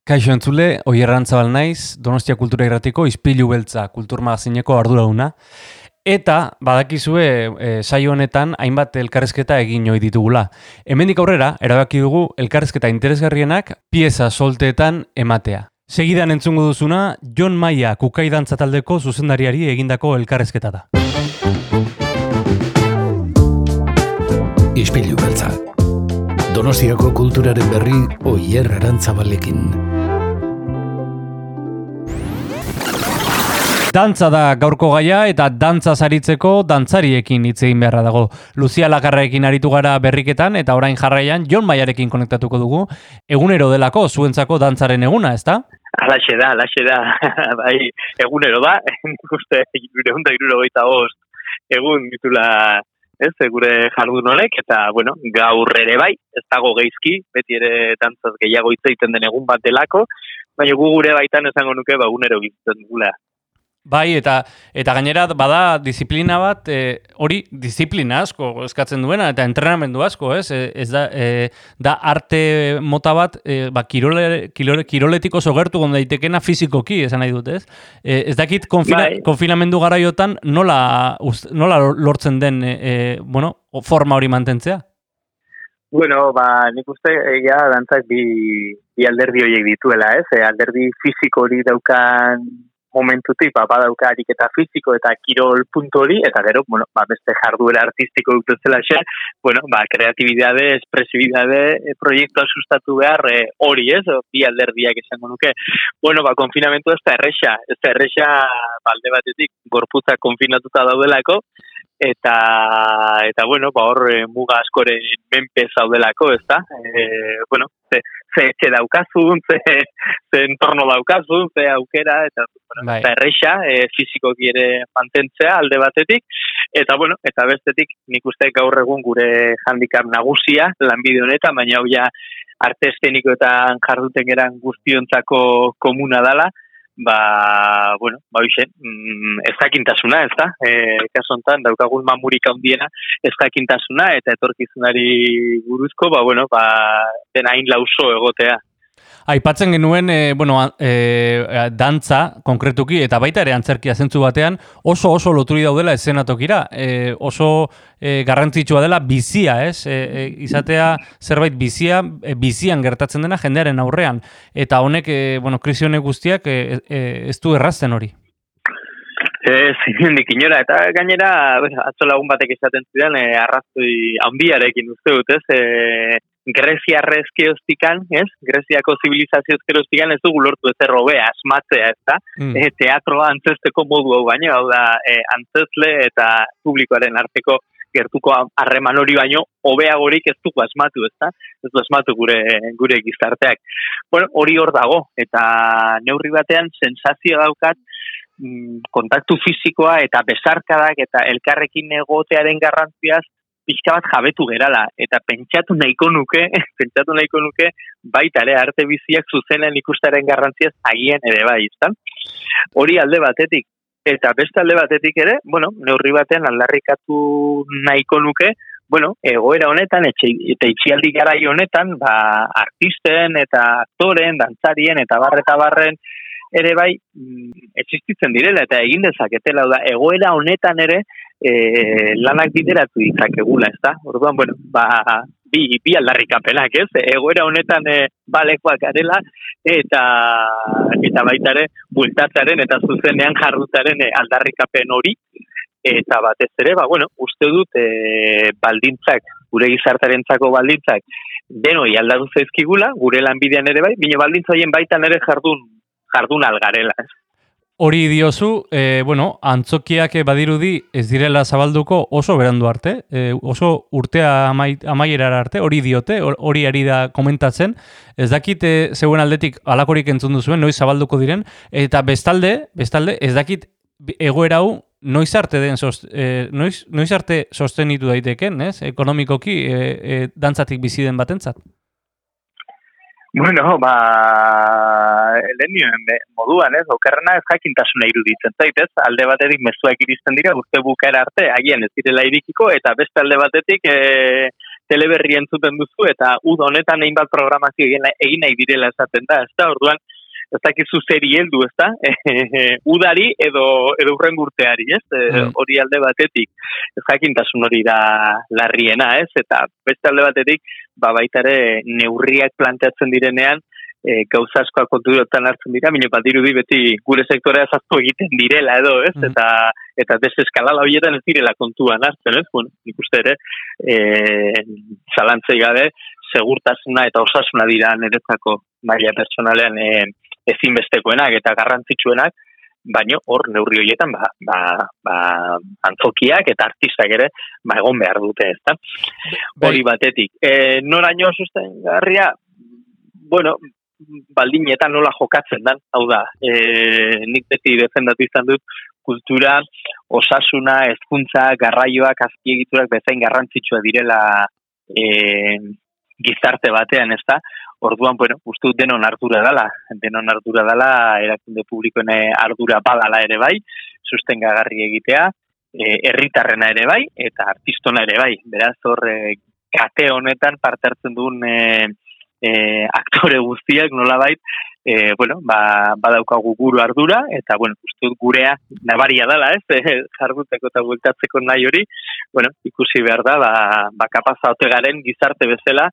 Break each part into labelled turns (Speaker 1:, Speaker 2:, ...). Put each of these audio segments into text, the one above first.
Speaker 1: Kaixo entzule, Oier Arantzabal naiz, Donostia Kultura Irratiko Ispilu Beltza kulturmagazineko ardurauna. Eta, badakizue, saio honetan hainbat elkarrezketa egin ohi ditugula. Hemendik aurrera, erabaki dugu elkarrezketa interesgarrienak pieza solteetan ematea. Segidan entzungo duzuna, Jon Maia Kukai Dantza taldeko zuzendariari egindako elkarrezketa da.
Speaker 2: Ispilu Beltza. Donostiako kulturaren berri Oier Arantzabalekin.
Speaker 1: Dantza da gaurko gaia eta dantza saritzeko dantzariekin hitz egin beharra dago. Lucia Lagarrekin aritu gara berriketan eta orain jarraian Jon Maiarekin konektatuko dugu. Egunero delako zuentzako dantzaren eguna, ezta?
Speaker 3: Alaxe da. Bai, egunero da. Ikuste 365 egun ditula, ez, gure jardun honek eta bueno, gaur ere bai, ez dago geizki, beti ere dantzaz gehiago hitz egiten den egun bat delako, baina gu gure baitan esango nuke egunero egiten dugula.
Speaker 1: Bai, eta gainera bada disiplina bat, hori disiplina asko eskatzen duena, eta entrenamendu asko, ez? Da arte mota bat, kiroletik oso gertu gondaitekena fizikoki, esan nahi dut, ez? Ez dakit konfinamendu garaiotan nola lortzen den, forma hori mantentzea?
Speaker 3: Bueno, nik uste, dantzak bi alderdi horiek dituela, ez? Alderdi fiziko hori daukan momentutik, badauka ariketa fiziko eta kirol puntu hori, eta gero, beste jarduera artistiko dut zela xe, kreatibidade, espresibidade, proiektua sustatu behar hori, ez? Bi alderdiak esango nuke. Konfinamentu ez da erresa balde batetik gorputza konfinatuta daudelako, eta hor muga askoren menpe zaudelako, ez da? Ze etxe daukazun, ze entorno daukazun, ze aukera, eta erresa, fizikoki ere mantentzea alde batetik, eta bestetik nik uste gaur egun gure handicap nagusia, lanbide honetan, baina hau ja arte eszenikoetan jarduten geran guztiontzako komuna dala, ez dakintasuna, ez da? Kaso hontan daukagun mamurik handiena ez dakintasuna eta etorkizunari buruzko, dena hain lauso egotea.
Speaker 1: Aipatzen genuen, dantza, konkretuki, eta baita ere antzerkia zentzu batean, oso loturi daudela eszenatokira, oso garrantzitsua dela bizia, ez? Izatea zerbait bizian gertatzen dena jendearen aurrean. Eta honek, krisi honek guztiak ez du errazten hori.
Speaker 3: Zindik inora, eta gainera, atzo lagun batek esaten zidan, arrazoi handiarekin uste dut, ez? Greziarrezke ostikan, ez? Greziako zibilizazio ezkeroztikan ez dugu lortu ez errobea, asmatzea, ez da? Teatroa antzesteko modu hau baino, hau da, antzesle eta publikoaren arteko gertuko harreman hori baino, hobeagorik ez dugu asmatu, ez da? Ez du asmatu gure gizarteak. Hori hor dago, eta neurri batean sensazio daukat, kontaktu fisikoa eta besarkadak eta elkarrekin egotearen garrantziaz pixka bat jabetu gerala, eta pentsatu nahiko nuke, baita ere arte biziak zuzenen ikustaren garrantziaz agian ere bai, izan. Hori alde batetik, eta beste alde batetik ere, neurri batean aldarrikatu nahiko nuke, egoera honetan, eta itxialdi garai honetan, artisten eta aktoren, dantzarien eta barren ere bai existitzen direla eta egin dezaketela, egoera honetan ere lanak bideratu ditzakegula, ez da? Orduan, bi aldarrikapenak, ez? Egoera honetan balekoak garela eta baita ere bultatzaren eta zuzenean jarrutaren aldarrikapen hori, eta batez ere, uste dut baldintzak, gure gizartarentzako baldintzak denoi aldatu zaizkigula, gure lanbidean ere bai, bine baldintza horien baitan ere jardun algarela, ez?
Speaker 1: Hori diozu, antzokiak badirudi ez direla zabalduko oso berandu arte, oso urtea amaierara arte, hori diote, hori ari da komentatzen, ez dakit zeuen aldetik alakorik entzun duzuen, noiz zabalduko diren, eta bestalde, ez dakit egoera hau noiz arte sostenitu daiteken, ez? Ekonomikoki, dantzatik bizi den batentzat.
Speaker 3: Lehen moduan, ez, okerrena ez jakintasuna iruditzen zait, ez, alde batetik mezuak iristen dira, urte bukaera arte, agian ez direla irikiko, eta beste alde batetik teleberri entzuten duzu, eta uda honetan hainbat programazio egin nahi direla esaten da, ezta? Orduan, ez dakizu zeri heldu, ezta? Udari edo hurrengo urteari, ez? Hori alde batetik, ez jakintasun hori da larriena, ez? Eta beste alde batetik, baita ere neurriak planteatzen direnean, gauza askoak kontuetan hartzen dira, baina badirudi beti gure sektorea zaztu egiten direla edo, ez? Eta deseskalala horietan ez direla kontuan hartzen, ez? Bueno, nik uste ere, zalantzei gabe, segurtasuna eta osasuna dira niretzako maila pertsonalean ezinbestekoenak eta garrantzitsuenak, baina hor neurri horietan antzokiak eta artistak ere egon behar dute, ezta? Hori batetik. Noraino sustengarria, bueno, baldinetan nola jokatzen dan, hau da, nik beti defendatu izan dut, kultura, osasuna, hezkuntza, garraioak, azpiegiturak bezain garrantzitsua direla gizarte batean, ezta? Orduan, bueno, uste dut denon ardura dela, erakunde publikoen ardura badala ere bai, sustengagarri egitea, herritarrena ere bai, eta artistona ere bai. Beraz, hor, kate honetan parte hartzen duen aktore guztiak nolabait, badaukagu guru ardura, eta, bueno, uste dut gurea nabaria dela, ez? Jarduteko eta bueltatzeko nahi hori, bueno, ikusi behar da, kapasa ote garen gizarte bezala,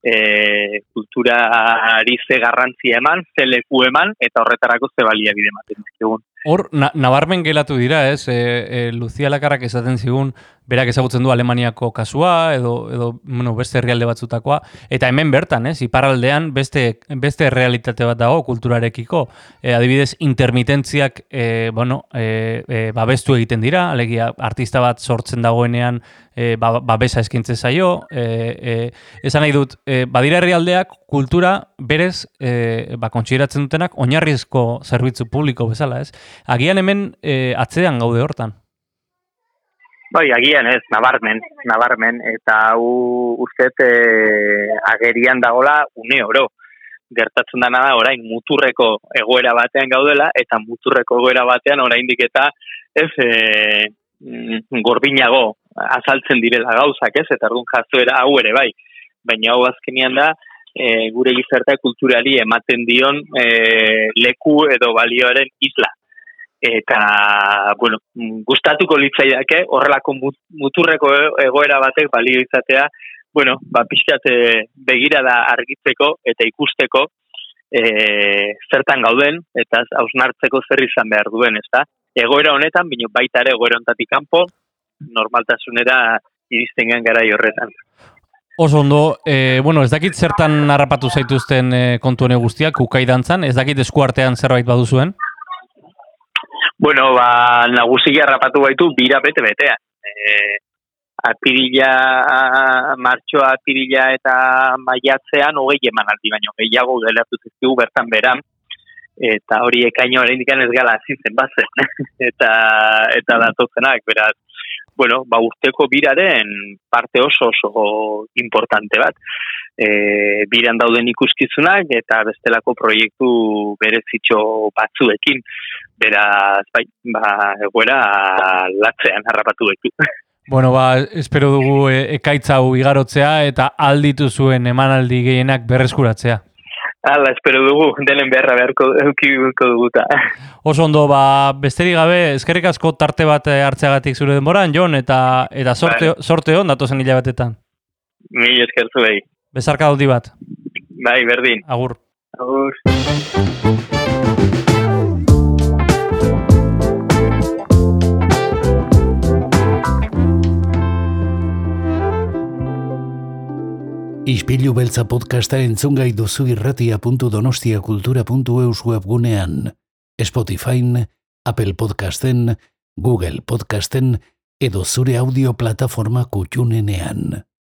Speaker 3: kulturari ze garrantzia eman, ze leku eman, eta horretarako ze baliabide ematen dizkigun.
Speaker 1: Hor, nabarmen gelatu dira, ez? Lucia Lakarrak esaten zigun, berak ezagutzen du Alemaniako kasua, edo bueno, beste herrialde batzutakoa, eta hemen bertan, ez? Iparraldean beste realitate bat dago kulturarekiko. Adibidez, intermitentziak babestu egiten dira, alegia artista bat sortzen dagoenean babesa eskintzen zaio. Esan nahi dut, badira herrialdeak kultura berez kontsideratzen dutenak oinarrizko zerbitzu publiko bezala, ez? Agian hemen atzean gaude hortan.
Speaker 3: Bai, agian ez, nabarmen, eta uste agerian dagola une oro. Gertatzen dana da orain muturreko egoera batean gaudela, eta muturreko egoera batean oraindik eta ez gorbinago azaltzen direla gauzak, ez? Eta orduan jazoera hau ere bai. Baina hau azkenean da, gure gizartea kulturari ematen dion leku edo balioaren isla. Eta, bueno, gustatuko litzaidake horrelako muturreko egoera batek balio izatea, bueno, pixkat begirada argitzeko eta ikusteko zertan gauden, eta hausnartzeko zer izan behar duen, ezta? Egoera honetan, baita ere egoera honetatik kanpo, normaltasunera iristen gean garai horretan.
Speaker 1: Oso ondo, ez dakit zertan harrapatu zaituzten kontu hone guztiak, ukai dantzan, ez dakit eskuartean zerbait baduzuen?
Speaker 3: Bueno, nagusia harrapatu baitu bira bete-betean. Martxoa, apirila eta maiatzean 20 emanaldi baino gehiago geleratu zizkigu bertan beran, eta hori ekaino oraindik ez gala zizen bazen, eta datozenak, beraz, bueno, urteko biraren parte oso importante bat. Biran dauden ikuskizunak eta bestelako proiektu berezitxo batzuekin. Beraz, egoera latzean harrapatu betu.
Speaker 1: Bueno, espero dugu ekaitza hau igarotzea eta alditu zuen emanaldi gehienak berreskuratzea.
Speaker 3: Hala, espero dugu, denen beharko duguta.
Speaker 1: Oso ondo, besterik gabe, eskerrik asko tarte bat hartzeagatik zure denboran, Jon, eta sorte hon datozen hilabetetan.
Speaker 3: Mil esker zuei.
Speaker 1: Bezarka handi bat.
Speaker 3: Bai, berdin.
Speaker 1: Agur.
Speaker 3: Agur.
Speaker 2: Ispilu beltza podcasta entzungai duzu irratia.donostiakultura.eus webgunean, Spotifyn, Apple Podcasten, Google Podcasten edo zure audio plataforma kutxunenean.